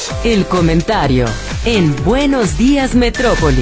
El comentario en Buenos Días Metrópoli.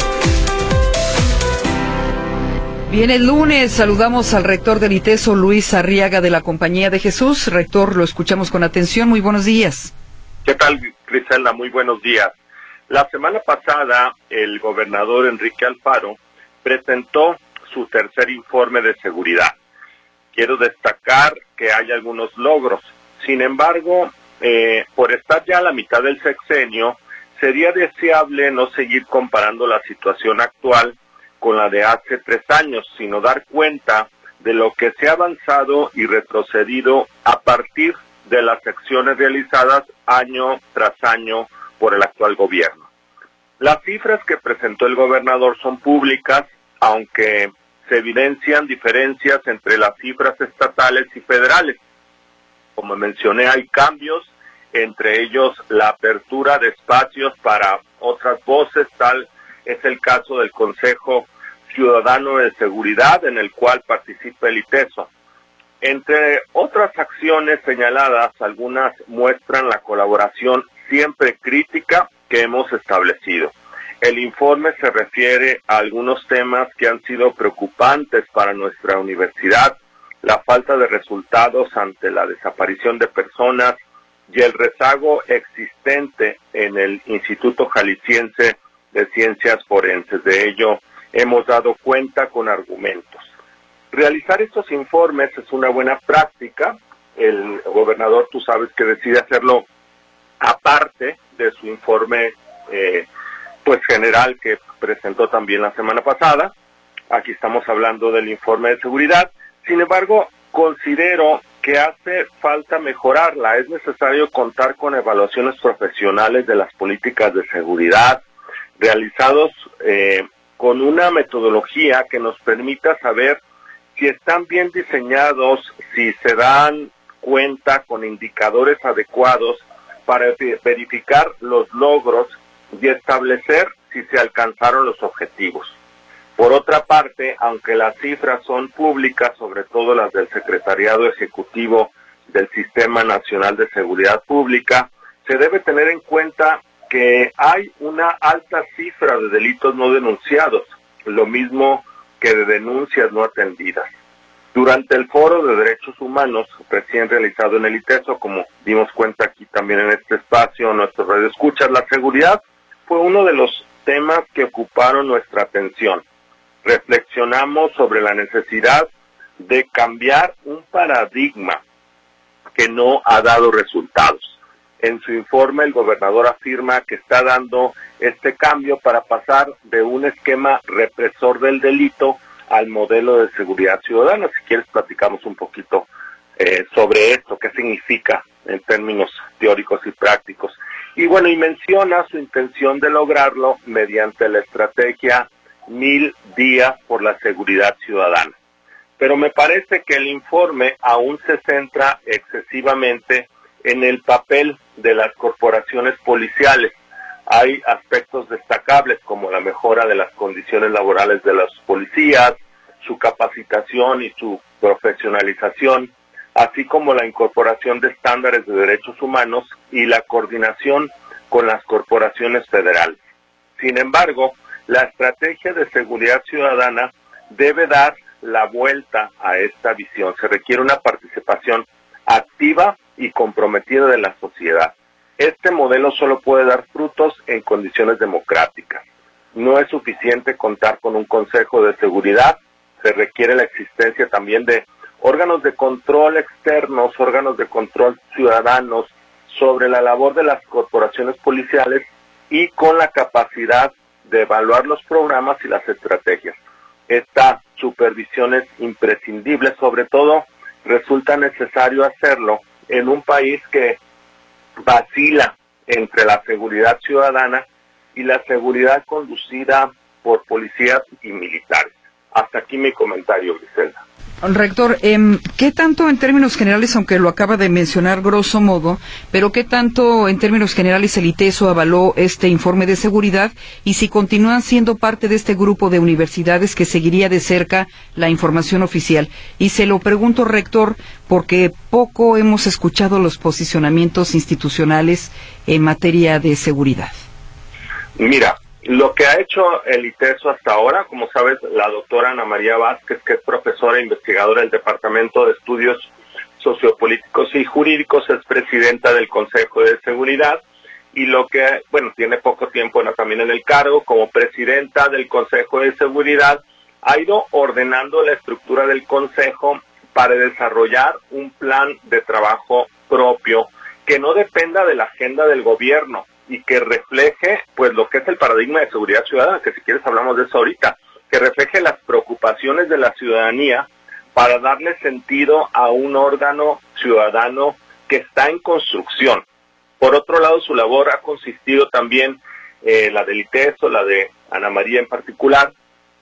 Bien, el lunes saludamos al rector del ITESO, Luis Arriaga, de la Compañía de Jesús. Rector, lo escuchamos con atención. Muy buenos días. ¿Qué tal, Griselda? Muy buenos días. La semana pasada, el gobernador Enrique Alfaro presentó su tercer informe de seguridad. Quiero destacar que hay algunos logros. Sin embargo, por estar ya a la mitad del sexenio, sería deseable no seguir comparando la situación actual con la de hace 3 años, sino dar cuenta de lo que se ha avanzado y retrocedido a partir de las acciones realizadas año tras año por el actual gobierno. Las cifras que presentó el gobernador son públicas, aunque se evidencian diferencias entre las cifras estatales y federales. Como mencioné, hay cambios, entre ellos la apertura de espacios para otras voces, tal es el caso del Consejo Ciudadano de Seguridad, en el cual participa el ITESO. Entre otras acciones señaladas, algunas muestran la colaboración siempre crítica que hemos establecido. El informe se refiere a algunos temas que han sido preocupantes para nuestra universidad: la falta de resultados ante la desaparición de personas y el rezago existente en el Instituto Jalisciense de Ciencias Forenses. De ello hemos dado cuenta con argumentos. Realizar estos informes es una buena práctica. El gobernador, tú sabes que decide hacerlo aparte de su informe general que presentó también la semana pasada. Aquí estamos hablando del informe de seguridad. Sin embargo, considero que hace falta mejorarla. Es necesario contar con evaluaciones profesionales de las políticas de seguridad, realizados con una metodología que nos permita saber si están bien diseñados, si se dan cuenta con indicadores adecuados para verificar los logros y establecer si se alcanzaron los objetivos. Por otra parte, aunque las cifras son públicas, sobre todo las del Secretariado Ejecutivo del Sistema Nacional de Seguridad Pública, se debe tener en cuenta que hay una alta cifra de delitos no denunciados, lo mismo que de denuncias no atendidas. Durante el Foro de Derechos Humanos, recién realizado en el ITESO, como dimos cuenta aquí también en este espacio, nuestro radio escuchas, la seguridad fue uno de los temas que ocuparon nuestra atención. Reflexionamos sobre la necesidad de cambiar un paradigma que no ha dado resultados. En su informe, el gobernador afirma que está dando este cambio para pasar de un esquema represor del delito al modelo de seguridad ciudadana. Si quieres, platicamos un poquito sobre esto, qué significa en términos teóricos y prácticos. Y bueno, y menciona su intención de lograrlo mediante la estrategia 1000 días por la seguridad ciudadana. Pero me parece que el informe aún se centra excesivamente en el papel de las corporaciones policiales. Hay aspectos destacables como la mejora de las condiciones laborales de los policías, su capacitación y su profesionalización, así como la incorporación de estándares de derechos humanos y la coordinación con las corporaciones federales. Sin embargo, la estrategia de seguridad ciudadana debe dar la vuelta a esta visión. Se requiere una participación activa y comprometida de la sociedad. Este modelo solo puede dar frutos en condiciones democráticas. No es suficiente contar con un Consejo de Seguridad, se requiere la existencia también de órganos de control externos, órganos de control ciudadanos sobre la labor de las corporaciones policiales y con la capacidad de evaluar los programas y las estrategias. Esta supervisión es imprescindible, sobre todo resulta necesario hacerlo en un país que vacila entre la seguridad ciudadana y la seguridad conducida por policías y militares. Hasta aquí mi comentario, Griselda. Rector, ¿qué tanto en términos generales, aunque lo acaba de mencionar grosso modo, pero qué tanto en términos generales el ITESO avaló este informe de seguridad y si continúan siendo parte de este grupo de universidades que seguiría de cerca la información oficial? Y se lo pregunto, rector, porque poco hemos escuchado los posicionamientos institucionales en materia de seguridad. Mira, lo que ha hecho el ITESO hasta ahora, como sabes, la doctora Ana María Vázquez, que es profesora e investigadora del Departamento de Estudios Sociopolíticos y Jurídicos, es presidenta del Consejo de Seguridad y tiene poco tiempo también en el cargo, como presidenta del Consejo de Seguridad, ha ido ordenando la estructura del Consejo para desarrollar un plan de trabajo propio que no dependa de la agenda del gobierno y que refleje pues lo que es el paradigma de seguridad ciudadana, que si quieres hablamos de eso ahorita, que refleje las preocupaciones de la ciudadanía para darle sentido a un órgano ciudadano que está en construcción. Por otro lado, su labor ha consistido también, la del ITESO, la de Ana María en particular,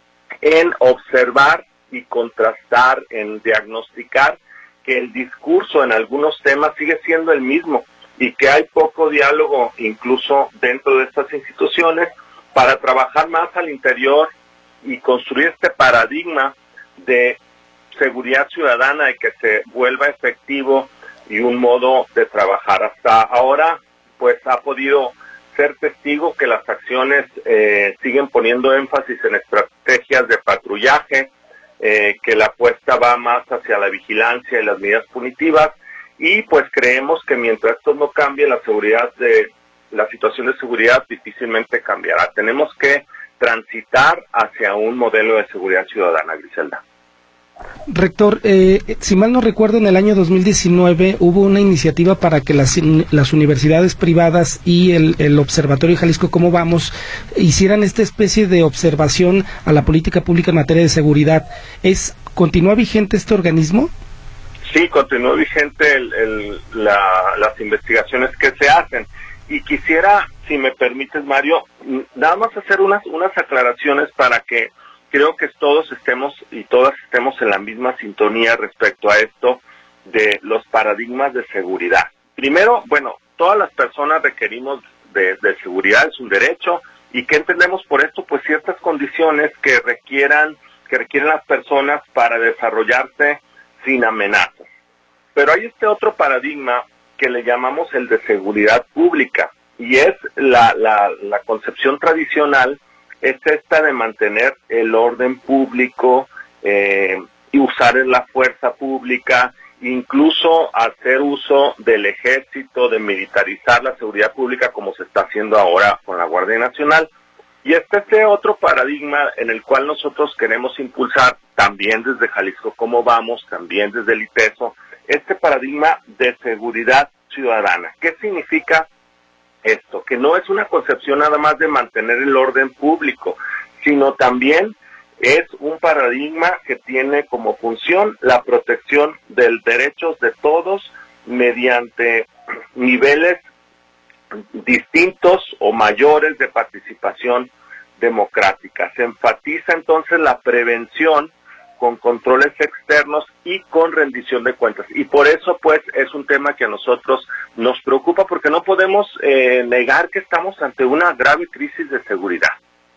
en observar y contrastar, en diagnosticar que el discurso en algunos temas sigue siendo el mismo y que hay poco diálogo incluso dentro de estas instituciones para trabajar más al interior y construir este paradigma de seguridad ciudadana y que se vuelva efectivo y un modo de trabajar. Hasta ahora, pues ha podido ser testigo que las acciones siguen poniendo énfasis en estrategias de patrullaje, que la apuesta va más hacia la vigilancia y las medidas punitivas, y pues creemos que mientras esto no cambie, la situación de seguridad difícilmente cambiará. Tenemos que transitar hacia un modelo de seguridad ciudadana, Griselda. Rector, si mal no recuerdo, en el año 2019 hubo una iniciativa para que las universidades privadas y el Observatorio Jalisco Cómo Vamos hicieran esta especie de observación a la política pública en materia de seguridad. ¿Continúa vigente este organismo? Sí, continúa vigente las investigaciones que se hacen. Y quisiera, si me permites, Mario, nada más hacer unas aclaraciones para que creo que todos estemos y todas estemos en la misma sintonía respecto a esto de los paradigmas de seguridad. Primero, todas las personas requerimos de seguridad, es un derecho. ¿Y qué entendemos por esto? Pues ciertas condiciones que requieren las personas para desarrollarse sin amenazas. Pero hay este otro paradigma que le llamamos el de seguridad pública, y es la concepción tradicional, es esta de mantener el orden público y usar la fuerza pública, incluso hacer uso del ejército, de militarizar la seguridad pública como se está haciendo ahora con la Guardia Nacional. Y este otro paradigma en el cual nosotros queremos impulsar, también desde Jalisco Cómo Vamos, también desde el ITESO, este paradigma de seguridad ciudadana. ¿Qué significa esto? Que no es una concepción nada más de mantener el orden público, sino también es un paradigma que tiene como función la protección de los derechos de todos mediante niveles distintos o mayores de participación democrática. Se enfatiza entonces la prevención con controles externos y con rendición de cuentas. Y por eso, pues, es un tema que a nosotros nos preocupa, porque no podemos negar que estamos ante una grave crisis de seguridad.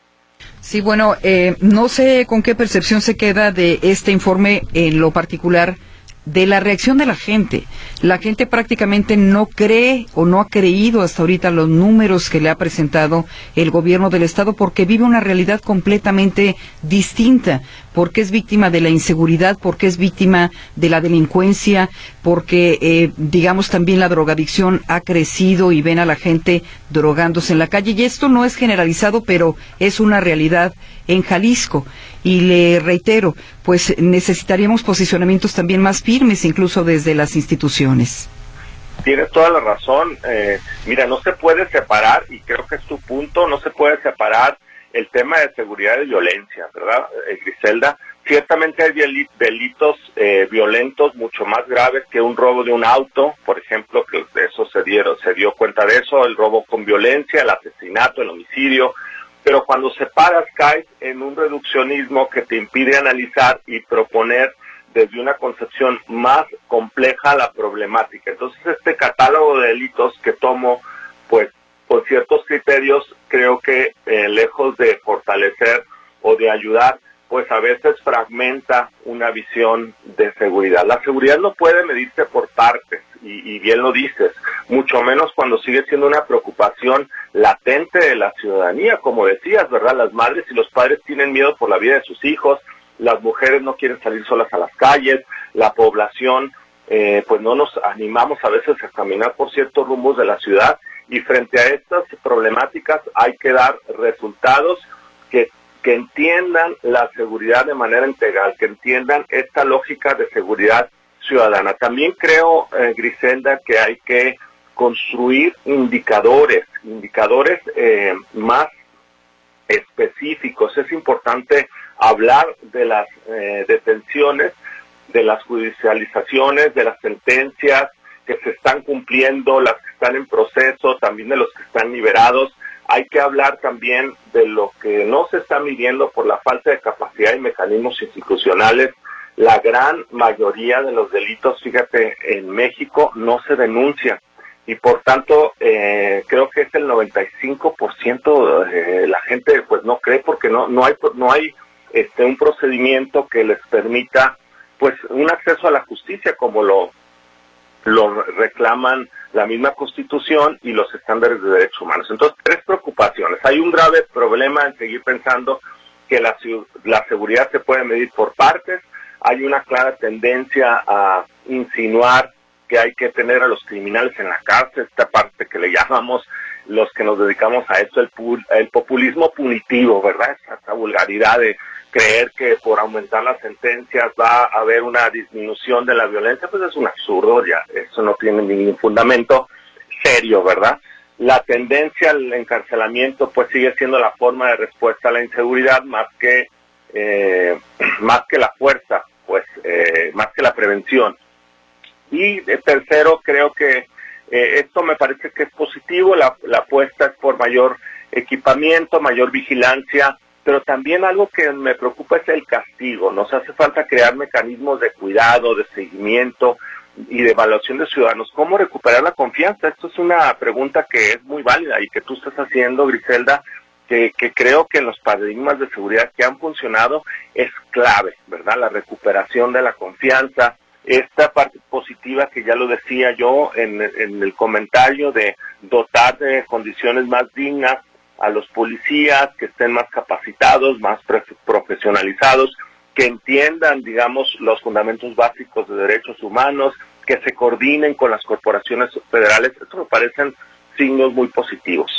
Sí, no sé con qué percepción se queda de este informe en lo particular de la reacción de la gente. La gente prácticamente no cree o no ha creído hasta ahorita los números que le ha presentado el gobierno del estado, porque vive una realidad completamente distinta, porque es víctima de la inseguridad, porque es víctima de la delincuencia, porque también la drogadicción ha crecido y ven a la gente drogándose en la calle, y esto no es generalizado, pero es una realidad en Jalisco. Y le reitero, pues necesitaríamos posicionamientos también más firmes, incluso desde las instituciones. Tienes toda la razón. Mira, no se puede separar, y creo que es tu punto, no se puede separar el tema de seguridad y violencia, ¿verdad, Griselda? Ciertamente hay delitos violentos mucho más graves que un robo de un auto, por ejemplo, que de eso se dio cuenta de eso, el robo con violencia, el asesinato, el homicidio. Pero cuando separas, caes en un reduccionismo que te impide analizar y proponer desde una concepción más compleja la problemática. Entonces, este catálogo de delitos que tomo, pues, por ciertos criterios, creo que lejos de fortalecer o de ayudar, pues a veces fragmenta una visión de seguridad. La seguridad no puede medirse por partes, y bien lo dices, mucho menos cuando sigue siendo una preocupación latente de la ciudadanía, como decías, ¿verdad? Las madres y los padres tienen miedo por la vida de sus hijos, las mujeres no quieren salir solas a las calles, la población, pues no nos animamos a veces a caminar por ciertos rumbos de la ciudad, y frente a estas problemáticas hay que dar resultados que entiendan la seguridad de manera integral, que entiendan esta lógica de seguridad ciudadana. También creo, Griselda, que hay que construir indicadores más específicos. Es importante hablar de las detenciones, de las judicializaciones, de las sentencias que se están cumpliendo, las que están en proceso, también de los que están liberados. Hay que hablar también de lo que no se está midiendo por la falta de capacidad y mecanismos institucionales. La gran mayoría de los delitos, fíjate, en México no se denuncian, y por tanto creo que es el 95% de la gente pues no cree, porque no hay un procedimiento que les permita pues un acceso a la justicia como lo reclaman la misma Constitución y los estándares de derechos humanos. Entonces, 3 preocupaciones. Hay un grave problema en seguir pensando que la seguridad se puede medir por partes. Hay una clara tendencia a insinuar que hay que tener a los criminales en la cárcel, esta parte que le llamamos los que nos dedicamos a esto, el populismo punitivo, ¿verdad? Esa vulgaridad de creer que por aumentar las sentencias va a haber una disminución de la violencia, pues es un absurdo, ya eso no tiene ningún fundamento serio, ¿verdad? La tendencia al encarcelamiento pues sigue siendo la forma de respuesta a la inseguridad más que la fuerza, pues más que la prevención. Y tercero, creo que esto me parece que es positivo, la apuesta es por mayor equipamiento, mayor vigilancia, pero también algo que me preocupa es el castigo. Nos hace falta crear mecanismos de cuidado, de seguimiento y de evaluación de ciudadanos. ¿Cómo recuperar la confianza? Esto es una pregunta que es muy válida y que tú estás haciendo, Griselda, que creo que en los paradigmas de seguridad que han funcionado es clave, ¿verdad? La recuperación de la confianza, esta parte positiva que ya lo decía yo en el comentario de dotar de condiciones más dignas a los policías, que estén más capacitados, más profesionalizados, que entiendan, digamos, los fundamentos básicos de derechos humanos, que se coordinen con las corporaciones federales. Esto me parecen signos muy positivos.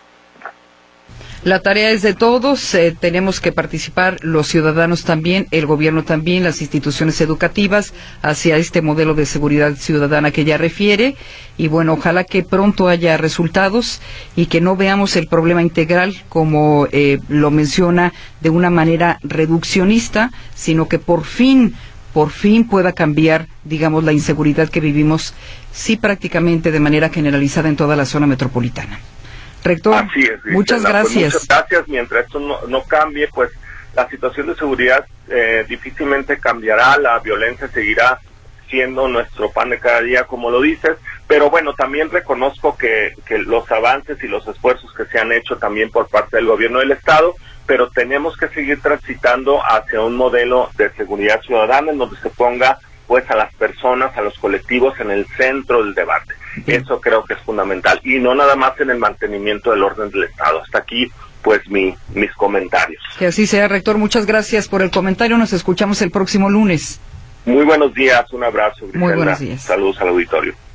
La tarea es de todos, tenemos que participar los ciudadanos también, el gobierno también, las instituciones educativas hacia este modelo de seguridad ciudadana que ya refiere, y bueno, ojalá que pronto haya resultados y que no veamos el problema integral como lo menciona de una manera reduccionista, sino que por fin pueda cambiar, digamos, la inseguridad que vivimos, sí, prácticamente de manera generalizada en toda la zona metropolitana. Rector, así es, muchas gracias. Pues muchas gracias. Mientras esto no cambie, pues la situación de seguridad difícilmente cambiará, la violencia seguirá siendo nuestro pan de cada día, como lo dices, pero bueno, también reconozco que los avances y los esfuerzos que se han hecho también por parte del gobierno del Estado, pero tenemos que seguir transitando hacia un modelo de seguridad ciudadana en donde se ponga pues a las personas, a los colectivos en el centro del debate. Eso creo que es fundamental, y no nada más en el mantenimiento del orden del Estado. Hasta aquí, pues, mis comentarios. Que así sea, rector. Muchas gracias por el comentario. Nos escuchamos el próximo lunes. Muy buenos días, un abrazo, Griselda. Muy buenos días. Saludos al auditorio.